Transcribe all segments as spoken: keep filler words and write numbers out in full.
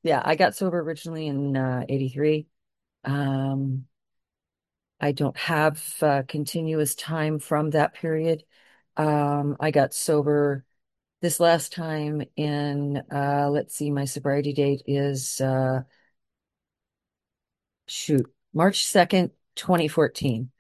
Yeah, I got sober originally in uh, eighty-three. Um, I don't have uh, continuous time from that period. Um, I got sober this last time in, uh, let's see, my sobriety date is, uh, shoot, March second, twenty fourteen.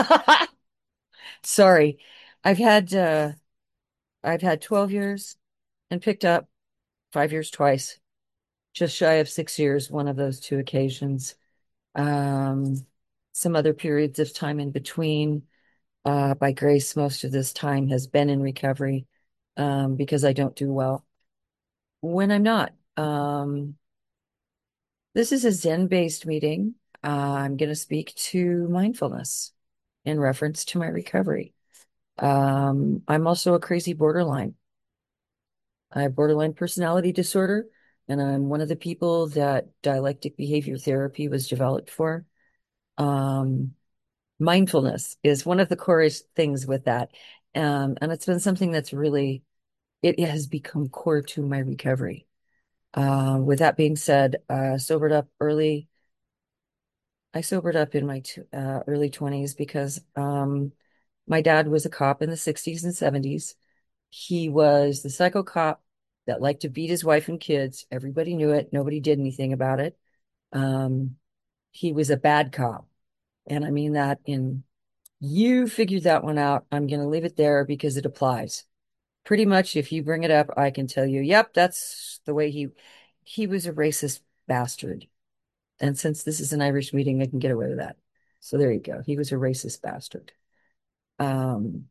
Sorry. I've had, uh, I've had twelve years and picked up five years twice, just shy of six years, one of those two occasions. Um, some other periods of time in between. Uh, by grace, most of this time has been in recovery, um, because I don't do well when I'm not. Um, this is a Zen-based meeting. Uh, I'm going to speak to mindfulness in reference to my recovery. Um, I'm also a crazy borderline. I have borderline personality disorder, and I'm one of the people that dialectic behavior therapy was developed for. Um, Mindfulness is one of the core things with that. Um, and it's been something that's really, it has become core to my recovery. Uh, with that being said, uh, sobered up early. I sobered up in my t uh, early twenties because um, my dad was a cop in the sixties and seventies. He was the psycho cop that liked to beat his wife and kids. Everybody knew it. Nobody did anything about it. Um, he was a bad cop. And I mean that in you figured that one out. I'm going to leave it there because it applies. Pretty much, if you bring it up, I can tell you, yep, that's the way he he was a racist bastard. And since this is an Irish meeting, I can get away with that. So there you go. He was a racist bastard. Um,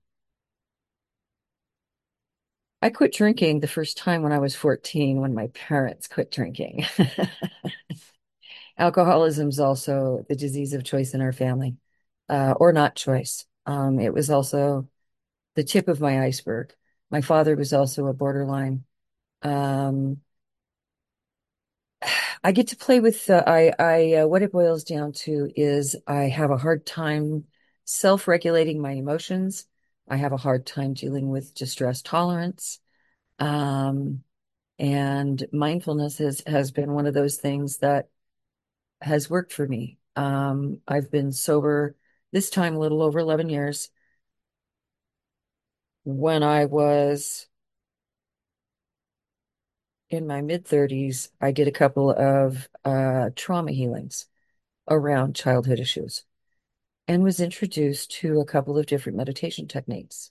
I quit drinking the first time when I was fourteen, when my parents quit drinking. Alcoholism is also the disease of choice in our family, uh, or not choice. Um, it was also the tip of my iceberg. My father was also a borderline. Um, I get to play with, uh, I, I, uh, what it boils down to is I have a hard time self-regulating my emotions. I have a hard time dealing with distress tolerance. Um, and mindfulness has, has been one of those things that has worked for me. Um, I've been sober this time a little over eleven years. When I was in my mid thirties, I did a couple of uh, trauma healings around childhood issues and was introduced to a couple of different meditation techniques.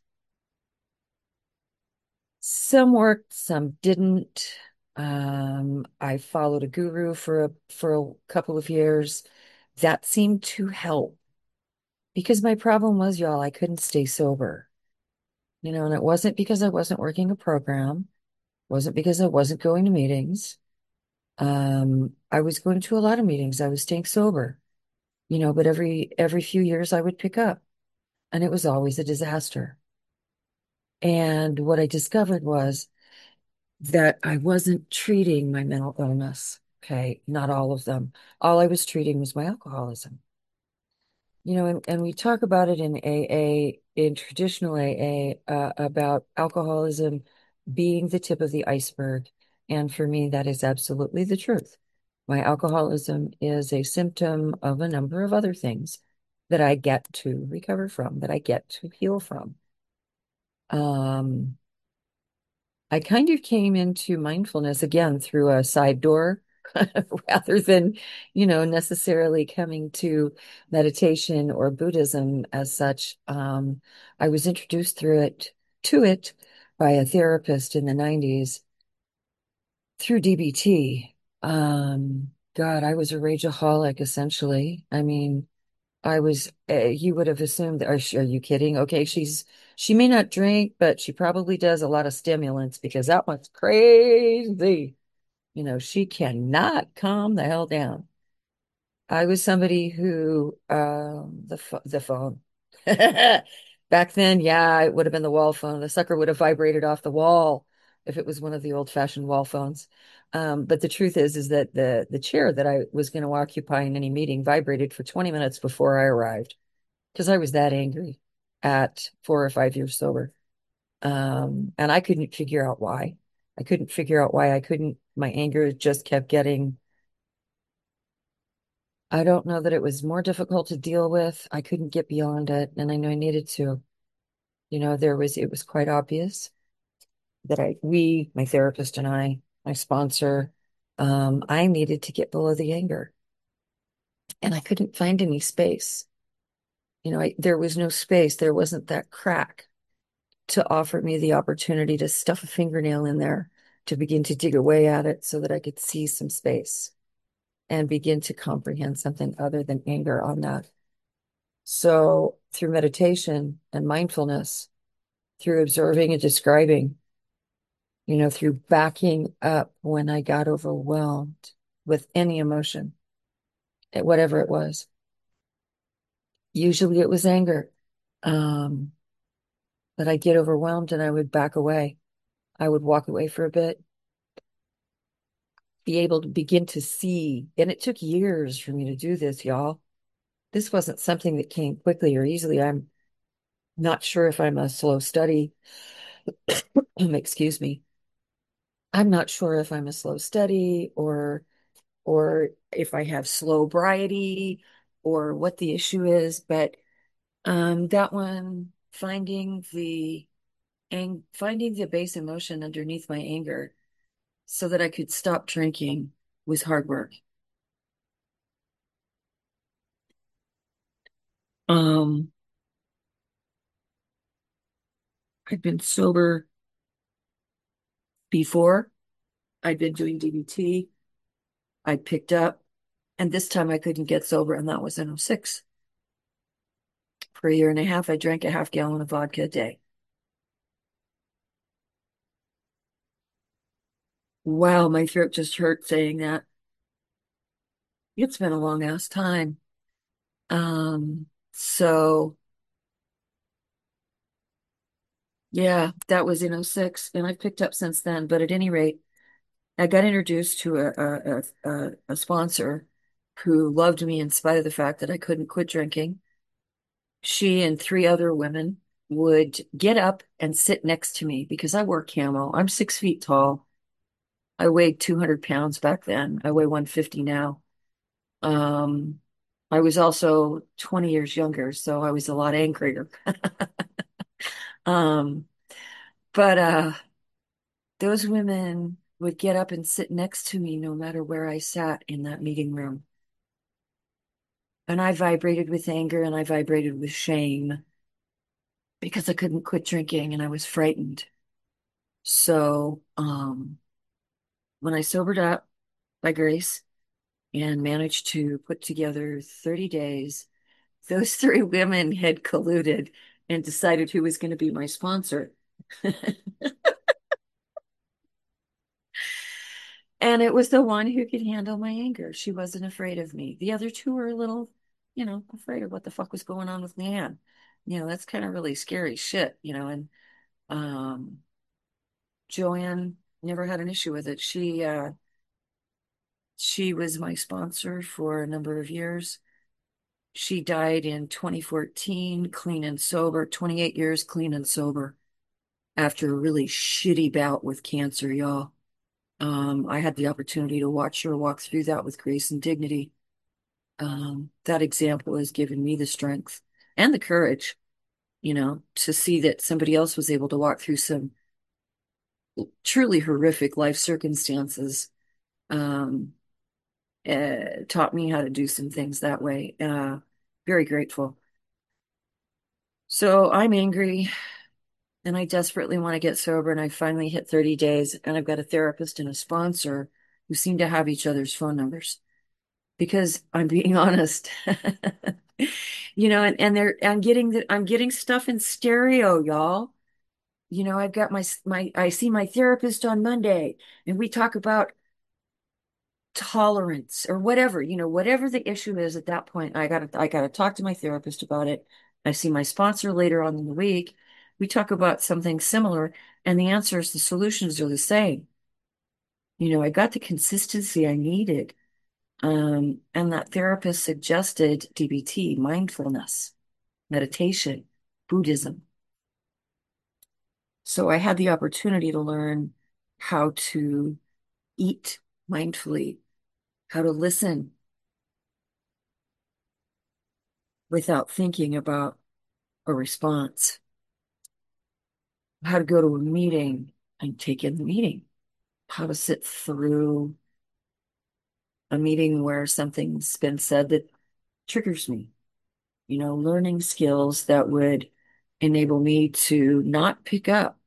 Some worked, some didn't. Um, I followed a guru for a for a couple of years. That seemed to help because my problem was, y'all, I couldn't stay sober. You know, and it wasn't because I wasn't working a program, wasn't because I wasn't going to meetings. Um, I was going to a lot of meetings. I was staying sober, you know, but every every few years I would pick up, and it was always a disaster. And what I discovered was that I wasn't treating my mental illness. Okay, not all of them. All I was treating was my alcoholism. You know, and, and we talk about it in A A, in traditional A A, uh, about alcoholism being the tip of the iceberg. And for me, that is absolutely the truth. My alcoholism is a symptom of a number of other things that I get to recover from, that I get to heal from. Um, I kind of came into mindfulness again through a side door rather than, you know, necessarily coming to meditation or Buddhism as such. Um, I was introduced through it to it by a therapist in the nineties through D B T. Um, God, I was a rageaholic essentially. I mean, I was, uh, you would have assumed, are, are you kidding? Okay, she's, she may not drink, but she probably does a lot of stimulants because that one's crazy. You know, she cannot calm the hell down. I was somebody who, um, the, pho- the phone. Back then, yeah, it would have been the wall phone. The sucker would have vibrated off the wall if it was one of the old-fashioned wall phones. Um, but the truth is, is that the the chair that I was going to occupy in any meeting vibrated for twenty minutes before I arrived because I was that angry at four or five years sober. Um, and I couldn't figure out why. I couldn't figure out why I couldn't, my anger just kept getting, I don't know that it was more difficult to deal with. I couldn't get beyond it, and I know I needed to. You know, there was, it was quite obvious that I, we, my therapist and I, my sponsor, um, I needed to get below the anger, and I couldn't find any space. You know, I, there was no space. There wasn't that crack to offer me the opportunity to stuff a fingernail in there to begin to dig away at it so that I could see some space and begin to comprehend something other than anger on that. So, through meditation and mindfulness, through observing and describing, you know, through backing up when I got overwhelmed with any emotion, eh, whatever it was, usually it was anger. Um, but I'd get overwhelmed and I would back away. I would walk away for a bit, be able to begin to see. And it took years for me to do this, y'all. This wasn't something that came quickly or easily. I'm not sure if I'm a slow study. Excuse me. I'm not sure if I'm a slow study or or if I have slow briety or what the issue is, but um that one finding the and finding the base emotion underneath my anger so that I could stop drinking was hard work. Um I'd been sober before. I'd been doing D B T. I picked up, and this time I couldn't get sober, and that was in oh six. For a year and a half, I drank a half gallon of vodka a day. Wow, my throat just hurt saying that. It's been a long ass time. Um, so yeah, that was in oh six, and I've picked up since then. But at any rate, I got introduced to a a, a, a sponsor who loved me in spite of the fact that I couldn't quit drinking. She and three other women would get up and sit next to me because I wore camo. I'm six feet tall. I weighed two hundred pounds back then. I weigh one fifty now. Um, I was also twenty years younger, so I was a lot angrier. Um, but uh, those women would get up and sit next to me no matter where I sat in that meeting room. And I vibrated with anger and I vibrated with shame because I couldn't quit drinking and I was frightened. So, um, when I sobered up by grace and managed to put together thirty days, those three women had colluded and decided who was going to be my sponsor. And it was the one who could handle my anger. She wasn't afraid of me. The other two were a little, you know, afraid of what the fuck was going on with Leanne. You know, that's kind of really scary shit, you know, and um Joanne never had an issue with it. She uh she was my sponsor for a number of years. She died in twenty fourteen, clean and sober, twenty-eight years clean and sober after a really shitty bout with cancer, y'all. Um, I had the opportunity to watch her walk through that with grace and dignity. Um, that example has given me the strength and the courage, you know, to see that somebody else was able to walk through some truly horrific life circumstances. Um, uh, taught me how to do some things that way. Uh, very grateful. So I'm angry and I desperately want to get sober. And I finally hit thirty days and I've got a therapist and a sponsor who seem to have each other's phone numbers because I'm being honest. You know, and, and they're, I'm getting the, I'm getting stuff in stereo, y'all. You know, I've got my, my, I see my therapist on Monday and we talk about tolerance or whatever, you know, whatever the issue is at that point, I gotta, I gotta talk to my therapist about it. I see my sponsor later on in the week. We talk about something similar and the answers, the solutions are the same. You know, I got the consistency I needed. Um, and that therapist suggested D B T, mindfulness, meditation, Buddhism. So I had the opportunity to learn. how to eat mindfully, how to listen without thinking about a response, how to go to a meeting and take in the meeting, how to sit through a meeting where something's been said that triggers me, you know, learning skills that would enable me to not pick up.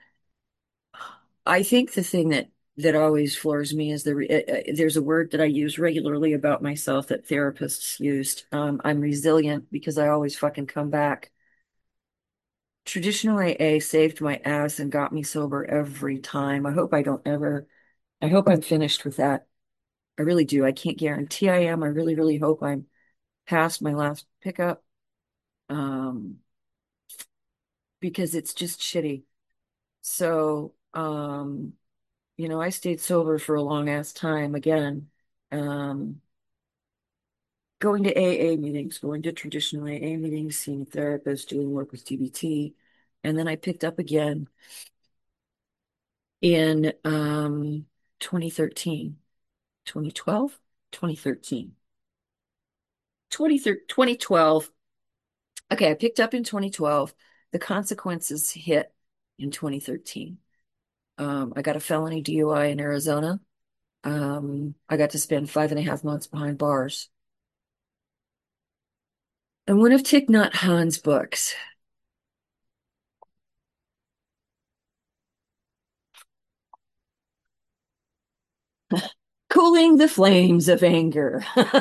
I think the thing that that always floors me is the re- uh, uh, there's a word that I use regularly about myself that therapists used. Um, I'm resilient because I always fucking come back. Traditional A A saved my ass and got me sober every time. I hope I don't ever, I hope I'm finished with that. I really do. I can't guarantee I am. I really, really hope I'm past my last pickup. Um, because it's just shitty. So, um, you know, I stayed sober for a long ass time again. Um, going to A A meetings, going to traditional A A meetings, seeing a therapist, doing work with D B T. And then I picked up again in um twenty thirteen, twenty twelve, twenty thirteen, twenty thirteen, twenty twelve. Okay, I picked up in twenty twelve. The consequences hit in twenty thirteen. Um, I got a felony D U I in Arizona. Um, I got to spend five and a half months behind bars. And one of Thich Nhat Hanh's books, Cooling the Flames of Anger.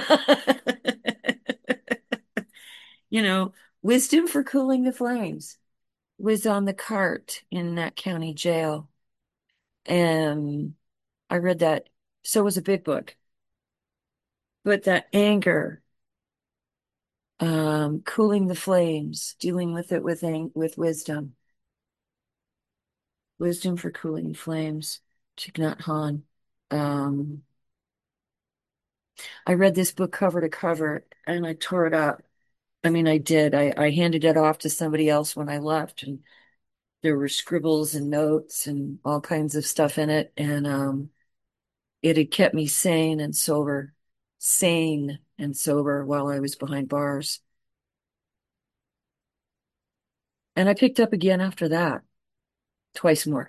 You know, wisdom for cooling the flames was on the cart in that county jail. And I read that. So it was a big book. But that anger, um, cooling the flames, dealing with it with ang with wisdom, wisdom for cooling flames, Thich Nhat Hanh. Um, I read this book cover to cover and I tore it up. I mean, I did. I, I handed it off to somebody else when I left, and there were scribbles and notes and all kinds of stuff in it. And um, it had kept me sane and sober, sane and sober while I was behind bars. And I picked up again after that, twice more.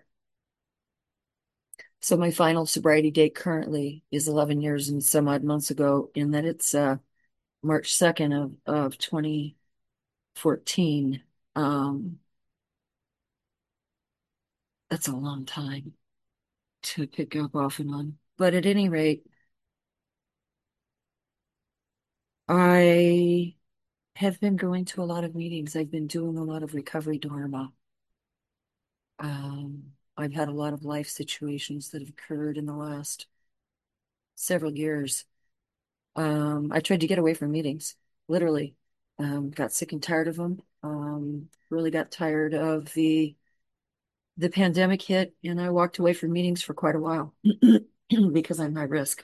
So my final sobriety date currently is eleven years and some odd months ago, in that it's uh, March second of, of twenty fourteen. Um, that's a long time to pick up off and on. But at any rate, I have been going to a lot of meetings. I've been doing a lot of recovery dharma. Um, I've had a lot of life situations that have occurred in the last several years. Um, I tried to get away from meetings, literally. Um, got sick and tired of them. Um, really got tired of the the pandemic hit, and I walked away from meetings for quite a while because I'm high risk.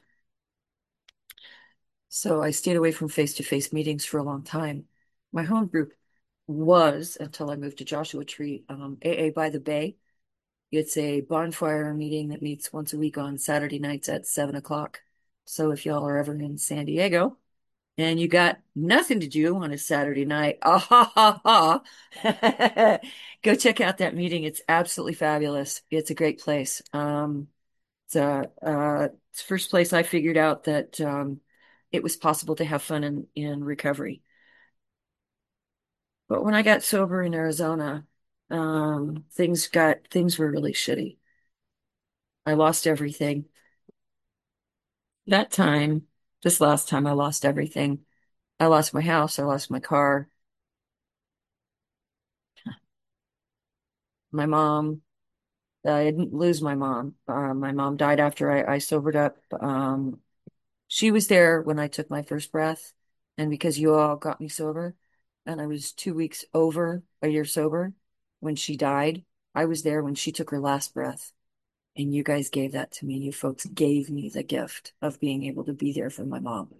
So I stayed away from face-to-face meetings for a long time. My home group was, until I moved to Joshua Tree, um, A A by the Bay. It's a bonfire meeting that meets once a week on Saturday nights at seven o'clock. So if y'all are ever in San Diego and you got nothing to do on a Saturday night, ah ha ha ha, go check out that meeting. It's absolutely fabulous. It's a great place. Um, it's uh, uh, it's the first place I figured out that um, it was possible to have fun in, in recovery. But when I got sober in Arizona, um, things got things were really shitty. I lost everything. That time, this last time, I lost everything. I lost my house, I lost my car, my mom. I didn't lose my mom. Uh, my mom died after I, I sobered up. Um, she was there when I took my first breath, and because you all got me sober, and I was two weeks over a year sober when she died, I was there when she took her last breath. And you guys gave that to me. You folks gave me the gift of being able to be there for my mom.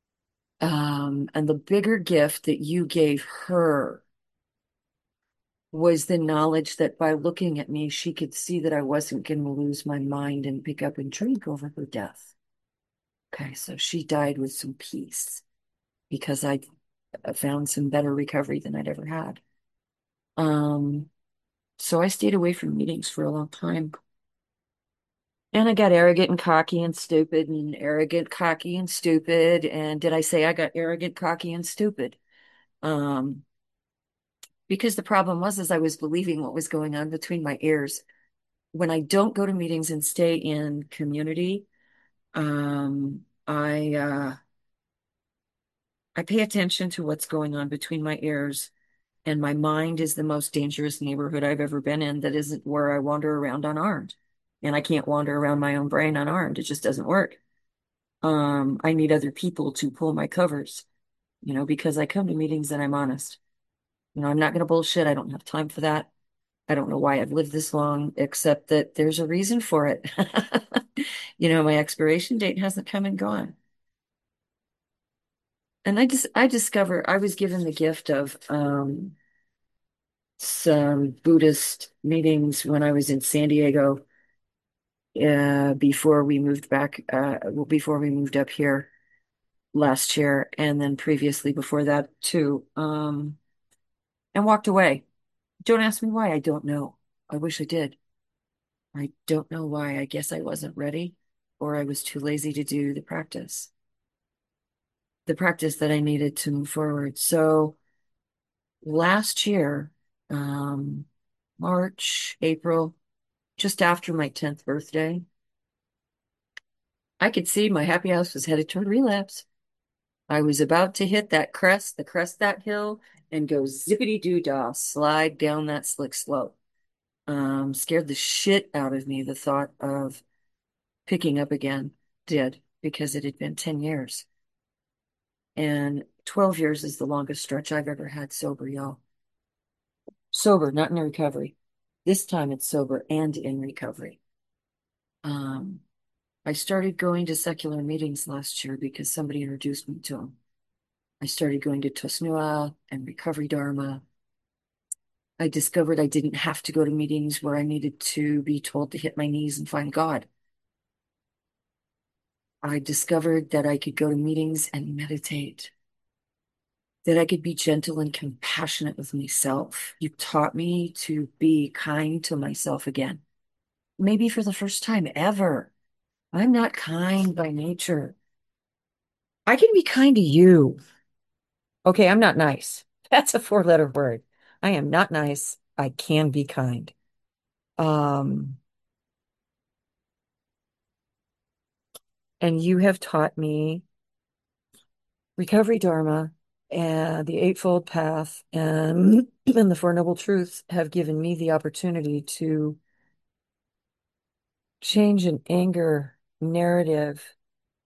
Um, and the bigger gift that you gave her was the knowledge that by looking at me, she could see that I wasn't going to lose my mind and pick up and drink over her death. Okay, so she died with some peace because I found some better recovery than I'd ever had. Um, so I stayed away from meetings for a long time. And I got arrogant and cocky and stupid and arrogant, cocky and stupid. And did I say I got arrogant, cocky and stupid? Um, because the problem was is I was believing what was going on between my ears. When I don't go to meetings and stay in community, um, I uh, I pay attention to what's going on between my ears, and my mind is the most dangerous neighborhood I've ever been in that isn't where I wander around unarmed. And I can't wander around my own brain unarmed. It just doesn't work. Um, I need other people to pull my covers, you know, because I come to meetings and I'm honest. You know, I'm not going to bullshit. I don't have time for that. I don't know why I've lived this long, except that there's a reason for it. You know, my expiration date hasn't come and gone. And I just I discovered I was given the gift of um some Buddhist meetings when I was in San Diego uh before we moved back uh well, before we moved up here last year, and then previously before that too. Um and walked away. Don't ask me why. I don't know. I wish I did. I don't know why. I guess I wasn't ready, or I was too lazy to do the practice, the practice that I needed to move forward. So last year, um, March, April, just after my tenth birthday, I could see my happy house was headed toward relapse. I was about to hit that crest, the crest that hill, and go zippity doo dah, slide down that slick slope. Um, scared the shit out of me, the thought of picking up again did, because it had been ten years. And twelve years is the longest stretch I've ever had sober, y'all. Sober, not in recovery. This time it's sober and in recovery. Um, I started going to secular meetings last year because somebody introduced me to them. I started going to Tosnua and Recovery Dharma. I discovered I didn't have to go to meetings where I needed to be told to hit my knees and find God. I discovered that I could go to meetings and meditate, that I could be gentle and compassionate with myself. You taught me to be kind to myself again, maybe for the first time ever. I'm not kind by nature. I can be kind to you. Okay, I'm not nice. That's a four-letter word. I am not nice. I can be kind. Um, and you have taught me recovery dharma and the eightfold path and and the four noble truths have given me the opportunity to change an anger narrative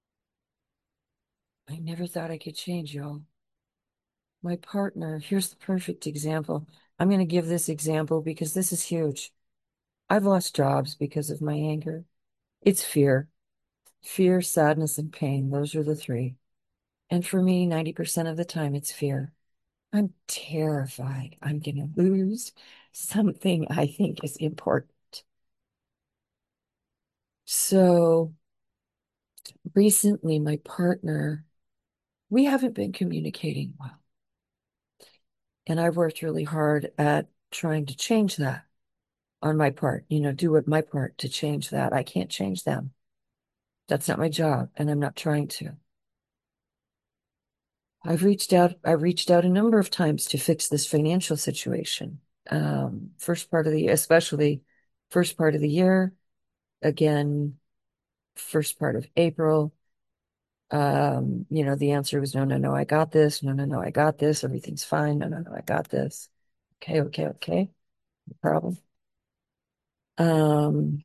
I never thought I could change, y'all. My partner, here's the perfect example. I'm going to give this example because this is huge. I've lost jobs because of my anger. It's fear, fear, sadness, and pain. Those are the three. And for me, ninety percent of the time, it's fear. I'm terrified I'm going to lose something I think is important. So recently, my partner, we haven't been communicating well. And I've worked really hard at trying to change that on my part, you know, do what my part to change that. I can't change them. That's not my job, and I'm not trying to. I've reached out, I reached out a number of times to fix this financial situation. Um, first part of the, especially first part of the year, again, first part of April. Um, you know, the answer was no, no, no, I got this. No, no, no, I got this. Everything's fine. No, no, no, I got this. Okay, okay, okay. No problem. Um,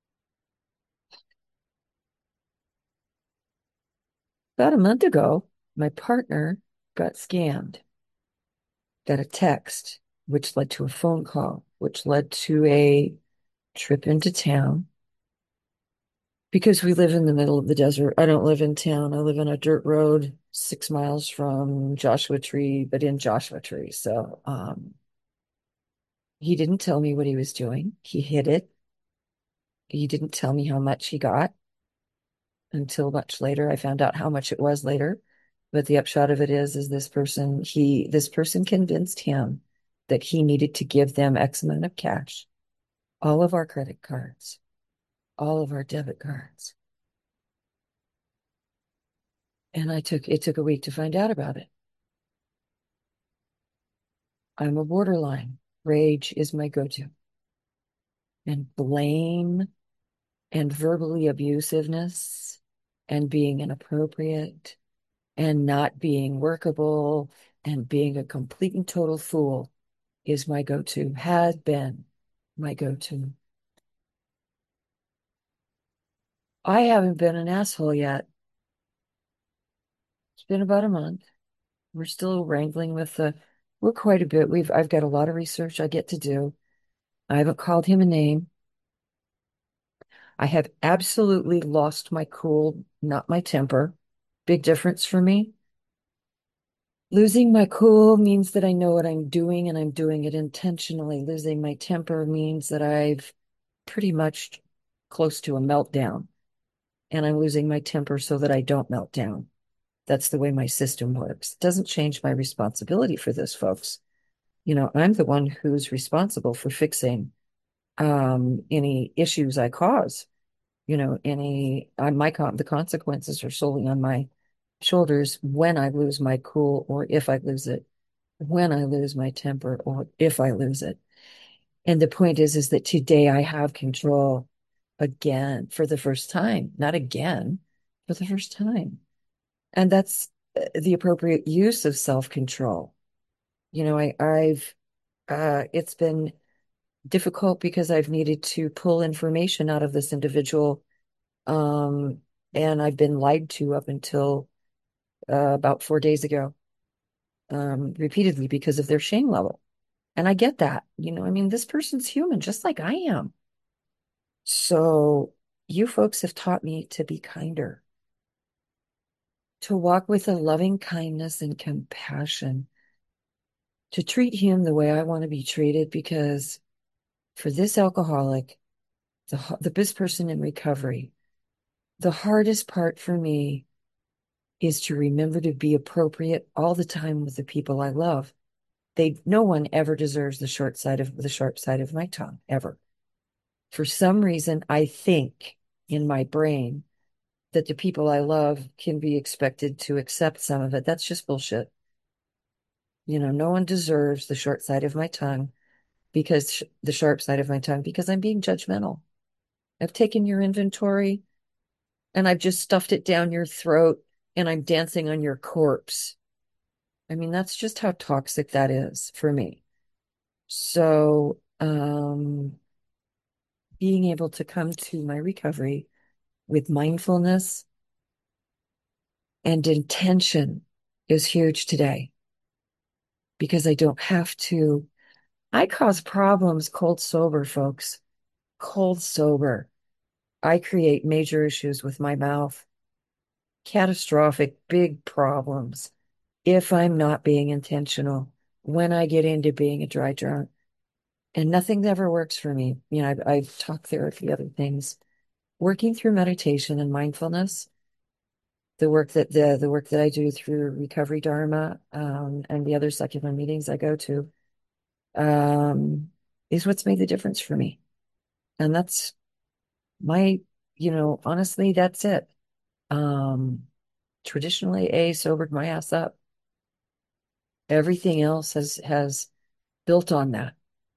about a month ago, my partner got scammed, got a text, which led to a phone call, which led to a trip into town. Because we live in the middle of the desert, I don't live in town. I live on a dirt road six miles from Joshua Tree, but in Joshua Tree. So, um, He didn't tell me what he was doing. He hid it. He didn't tell me how much he got until much later. I found out how much it was later. But the upshot of it is, is this person, he, this person convinced him that he needed to give them X amount of cash, all of our credit cards, all of our debit cards. And I took, it took a week to find out about it. I'm a borderline. Rage is my go-to. And blame and verbally abusiveness and being inappropriate and not being workable and being a complete and total fool is my go-to, has been my go-to. I haven't been an asshole yet. It's been about a month. We're still wrangling with the, we're quite a bit. We've, I've got a lot of research I get to do. I haven't called him a name. I have absolutely lost my cool, not my temper. Big difference for me. Losing my cool means that I know what I'm doing and I'm doing it intentionally. Losing my temper means that I've pretty much close to a meltdown and I'm losing my temper so that I don't melt down. That's the way my system works. It doesn't change my responsibility for this, folks. You know, I'm the one who's responsible for fixing um, any issues I cause. You know, any on my con the consequences are solely on my shoulders when I lose my cool or if I lose it, when I lose my temper or if I lose it. And the point is, is that today I have control again for the first time, not again, for the first time. And that's uh, the appropriate use of self-control. You know, I, I've, uh, it's been difficult because I've needed to pull information out of this individual. Um, and I've been lied to up until uh, about four days ago, um, repeatedly because of their shame level. And I get that. You know, I mean, this person's human, just like I am. So you folks have taught me to be kinder, to walk with a loving kindness and compassion, to treat him the way I want to be treated, because for this alcoholic, the, the this person in recovery, the hardest part for me is to remember to be appropriate all the time with the people I love. They, no one ever deserves the short side of the sharp side of my tongue, ever. For some reason, I think in my brain that the people I love can be expected to accept some of it. That's just bullshit. You know, no one deserves the short side of my tongue because sh the sharp side of my tongue because I'm being judgmental. I've taken your inventory and I've just stuffed it down your throat and I'm dancing on your corpse. I mean, that's just how toxic that is for me. So, um, being able to come to my recovery with mindfulness and intention is huge today because I don't have to. I cause problems cold sober, folks. Cold sober. I create major issues with my mouth, catastrophic, big problems if I'm not being intentional when I get into being a dry drunk. And nothing ever works for me. You know, I've, I've talked therapy, other things. Working through meditation and mindfulness, the work that the the work that I do through Recovery Dharma, um, and the other secular meetings I go to, um, is what's made the difference for me. And that's my, you know, honestly, that's it. Um, traditionally, A sobered my ass up. Everything else has has built on that.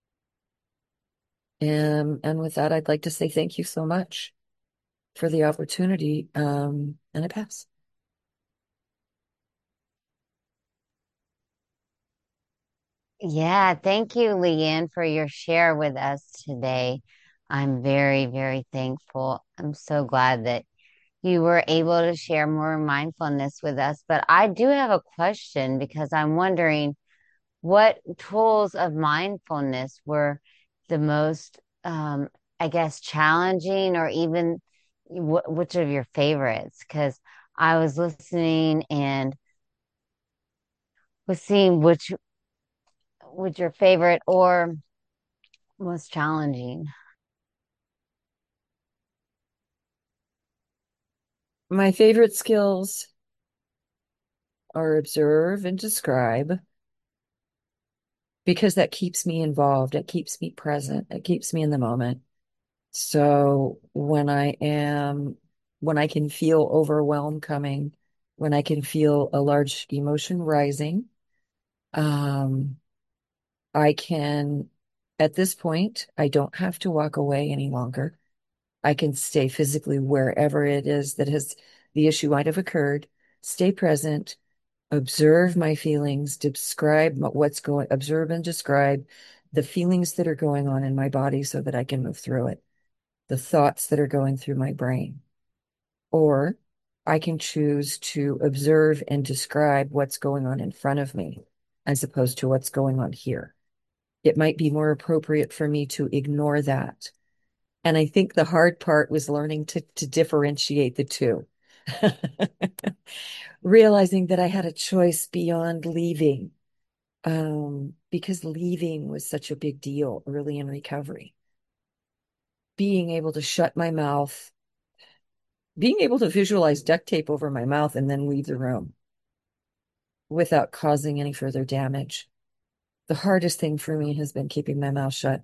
And and with that, I'd like to say thank you so much for the opportunity. Um, and I pass. Yeah, thank you, Leanne, for your share with us today. I'm very, very thankful. I'm so glad that you were able to share more mindfulness with us. But I do have a question because I'm wondering what tools of mindfulness were the most, um, I guess, challenging or even wh which of your favorites? Because I was listening and was seeing which which your favorite or was challenging. My favorite skills are observe and describe because that keeps me involved. It keeps me present. It keeps me in the moment. So when I am, when I can feel overwhelm coming, when I can feel a large emotion rising, um, I can, at this point, I don't have to walk away any longer. I can stay physically wherever it is that has the issue might have occurred, stay present, observe my feelings, describe m- what's going, observe and describe the feelings that are going on in my body so that I can move through it, the thoughts that are going through my brain. Or I can choose to observe and describe what's going on in front of me as opposed to what's going on here. It might be more appropriate for me to ignore that. And I think the hard part was learning to, to differentiate the two. Realizing that I had a choice beyond leaving, um, because leaving was such a big deal early in recovery. Being able to shut my mouth, being able to visualize duct tape over my mouth and then leave the room without causing any further damage. The hardest thing for me has been keeping my mouth shut.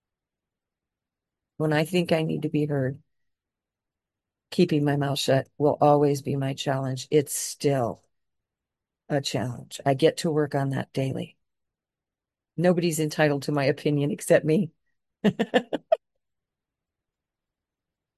When I think I need to be heard, keeping my mouth shut will always be my challenge. It's still a challenge. I get to work on that daily. Nobody's entitled to my opinion except me.